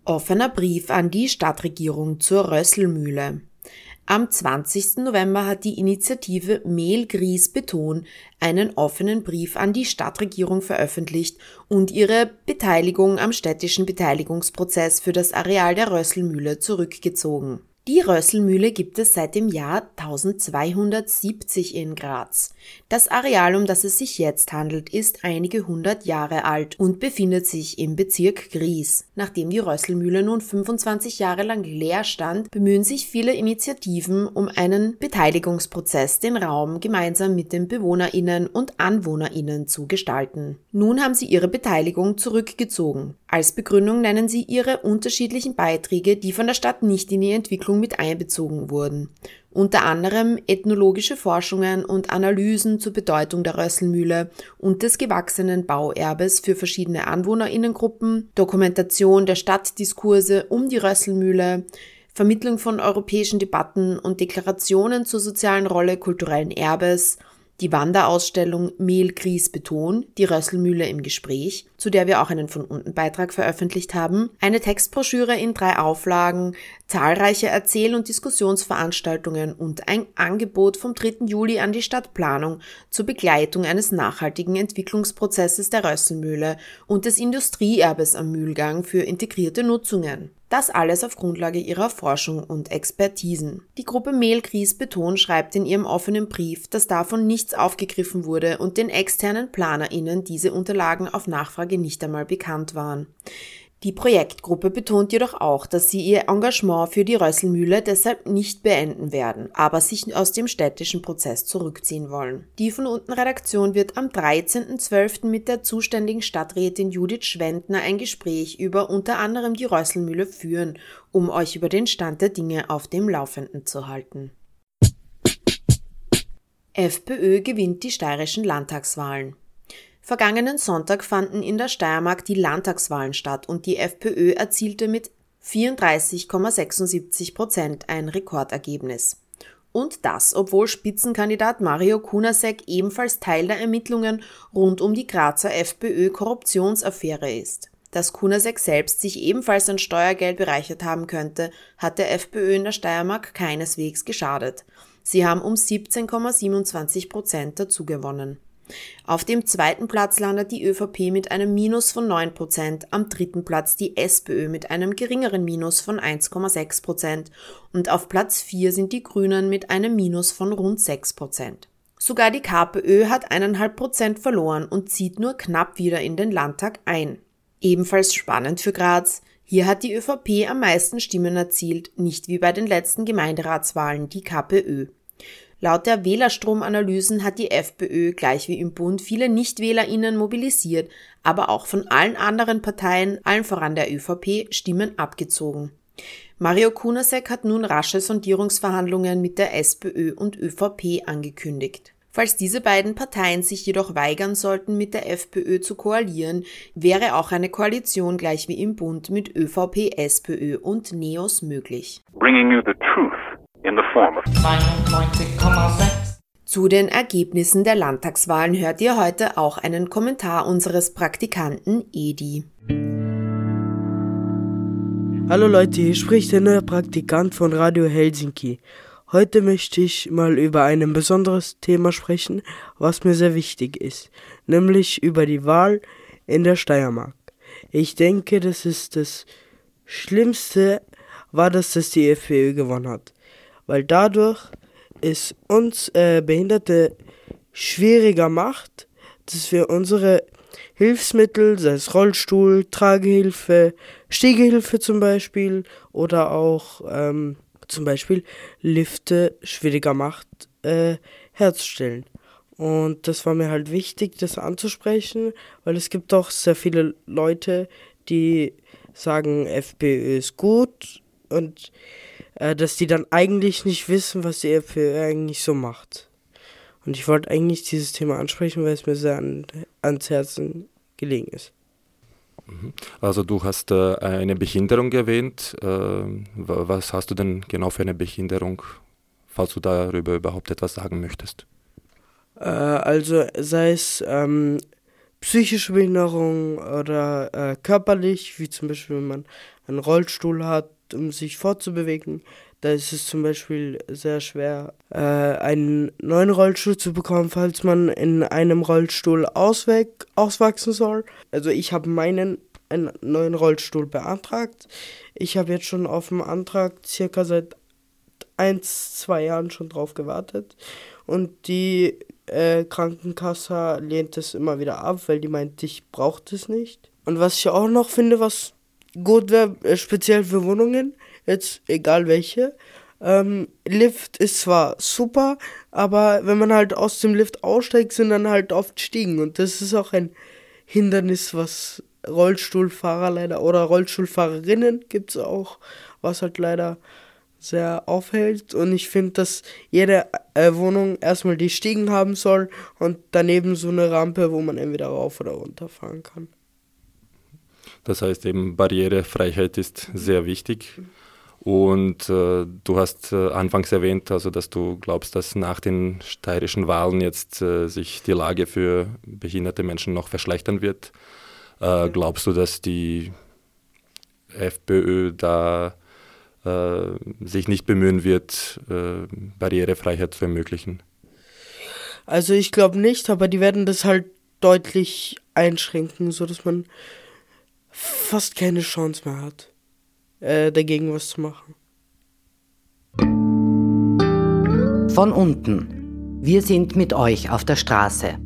Offener Brief an die Stadtregierung zur Rösselmühle. Am 20. November hat die Initiative Mehl-Gries-Beton einen offenen Brief an die Stadtregierung veröffentlicht und ihre Beteiligung am städtischen Beteiligungsprozess für das Areal der Rösselmühle zurückgezogen. Die Rösselmühle gibt es seit dem Jahr 1270 in Graz. Das Areal, um das es sich jetzt handelt, ist einige hundert Jahre alt und befindet sich im Bezirk Gries. Nachdem die Rösselmühle nun 25 Jahre lang leer stand, bemühen sich viele Initiativen um einen Beteiligungsprozess, den Raum gemeinsam mit den BewohnerInnen und AnwohnerInnen zu gestalten. Nun haben sie ihre Beteiligung zurückgezogen. Als Begründung nennen sie ihre unterschiedlichen Beiträge, die von der Stadt nicht in die Entwicklung mit einbezogen wurden. Unter anderem ethnologische Forschungen und Analysen zur Bedeutung der Rösselmühle und des gewachsenen Bauerbes für verschiedene AnwohnerInnengruppen, Dokumentation der Stadtdiskurse um die Rösselmühle, Vermittlung von europäischen Debatten und Deklarationen zur sozialen Rolle kulturellen Erbes, die Wanderausstellung Mehl-Gries-Beton, die Rösselmühle im Gespräch, zu der wir auch einen von unten Beitrag veröffentlicht haben, eine Textbroschüre in 3 Auflagen, zahlreiche Erzähl- und Diskussionsveranstaltungen und ein Angebot vom 3. Juli an die Stadtplanung zur Begleitung eines nachhaltigen Entwicklungsprozesses der Rösselmühle und des Industrieerbes am Mühlgang für integrierte Nutzungen. Das alles auf Grundlage ihrer Forschung und Expertisen. Die Gruppe Mehl-Gries-Beton schreibt in ihrem offenen Brief, dass davon nichts aufgegriffen wurde und den externen PlanerInnen diese Unterlagen auf Nachfrage nicht einmal bekannt waren. Die Projektgruppe betont jedoch auch, dass sie ihr Engagement für die Rösselmühle deshalb nicht beenden werden, aber sich aus dem städtischen Prozess zurückziehen wollen. Die von unten Redaktion wird am 13.12. mit der zuständigen Stadträtin Judith Schwendner ein Gespräch über unter anderem die Rösselmühle führen, um euch über den Stand der Dinge auf dem Laufenden zu halten. FPÖ gewinnt die steirischen Landtagswahlen. Vergangenen Sonntag fanden in der Steiermark die Landtagswahlen statt und die FPÖ erzielte mit 34,76% ein Rekordergebnis. Und das, obwohl Spitzenkandidat Mario Kunasek ebenfalls Teil der Ermittlungen rund um die Grazer FPÖ-Korruptionsaffäre ist. Dass Kunasek selbst sich ebenfalls an Steuergeld bereichert haben könnte, hat der FPÖ in der Steiermark keineswegs geschadet. Sie haben um 17,27% dazugewonnen. Auf dem 2. Platz landet die ÖVP mit einem Minus von 9%, am 3. Platz die SPÖ mit einem geringeren Minus von 1,6% und auf Platz 4 sind die Grünen mit einem Minus von rund 6%. Sogar die KPÖ hat 1,5% verloren und zieht nur knapp wieder in den Landtag ein. Ebenfalls spannend für Graz: Hier hat die ÖVP am meisten Stimmen erzielt, nicht wie bei den letzten Gemeinderatswahlen die KPÖ. Laut der Wählerstromanalysen hat die FPÖ gleich wie im Bund viele NichtwählerInnen mobilisiert, aber auch von allen anderen Parteien, allen voran der ÖVP, Stimmen abgezogen. Mario Kunasek hat nun rasche Sondierungsverhandlungen mit der SPÖ und ÖVP angekündigt. Falls diese beiden Parteien sich jedoch weigern sollten, mit der FPÖ zu koalieren, wäre auch eine Koalition gleich wie im Bund mit ÖVP, SPÖ und NEOS möglich. Bringing you the truth in the form of 99,6. Zu den Ergebnissen der Landtagswahlen hört ihr heute auch einen Kommentar unseres Praktikanten Edi. Hallo Leute, hier spricht der neue Praktikant von Radio Helsinki. Heute möchte ich mal über ein besonderes Thema sprechen, was mir sehr wichtig ist, nämlich über die Wahl in der Steiermark. Ich denke, das Schlimmste war, dass das die FPÖ gewonnen hat, weil dadurch es uns Behinderte schwieriger macht, dass wir unsere Hilfsmittel, sei es Rollstuhl, Tragehilfe, Stiegehilfe zum Beispiel oder auch zum Beispiel Lifte schwieriger macht, herzustellen. Und das war mir halt wichtig, das anzusprechen, weil es gibt auch sehr viele Leute, die sagen, FPÖ ist gut und dass die dann eigentlich nicht wissen, was die FPÖ eigentlich so macht. Und ich wollte eigentlich dieses Thema ansprechen, weil es mir sehr ans Herzen gelegen ist. Also du hast eine Behinderung erwähnt. Was hast du denn genau für eine Behinderung, falls du darüber überhaupt etwas sagen möchtest? Also sei es psychische Behinderung oder körperlich, wie zum Beispiel wenn man einen Rollstuhl hat, um sich fortzubewegen. Da ist es zum Beispiel sehr schwer, einen neuen Rollstuhl zu bekommen, falls man in einem Rollstuhl auswachsen soll. Also ich habe einen neuen Rollstuhl beantragt. Ich habe jetzt schon auf den Antrag circa seit 1-2 Jahren schon drauf gewartet. Und die Krankenkasse lehnt es immer wieder ab, weil die meint, ich brauche das nicht. Und was ich auch noch finde, was gut wäre, speziell für Wohnungen, jetzt egal welche, Lift ist zwar super, aber wenn man halt aus dem Lift aussteigt, sind dann halt oft Stiegen. Und das ist auch ein Hindernis, was Rollstuhlfahrer leider oder Rollstuhlfahrerinnen gibt es auch, was halt leider sehr aufhält. Und ich finde, dass jede Wohnung erstmal die Stiegen haben soll und daneben so eine Rampe, wo man entweder rauf oder runter fahren kann. Das heißt eben, Barrierefreiheit ist sehr wichtig. Und du hast anfangs erwähnt, also dass du glaubst, dass nach den steirischen Wahlen jetzt sich die Lage für behinderte Menschen noch verschlechtern wird. Glaubst du, dass die FPÖ da sich nicht bemühen wird, Barrierefreiheit zu ermöglichen? Also ich glaube nicht, aber die werden das halt deutlich einschränken, sodass man fast keine Chance mehr hat, dagegen was zu machen. Von unten. Wir sind mit euch auf der Straße.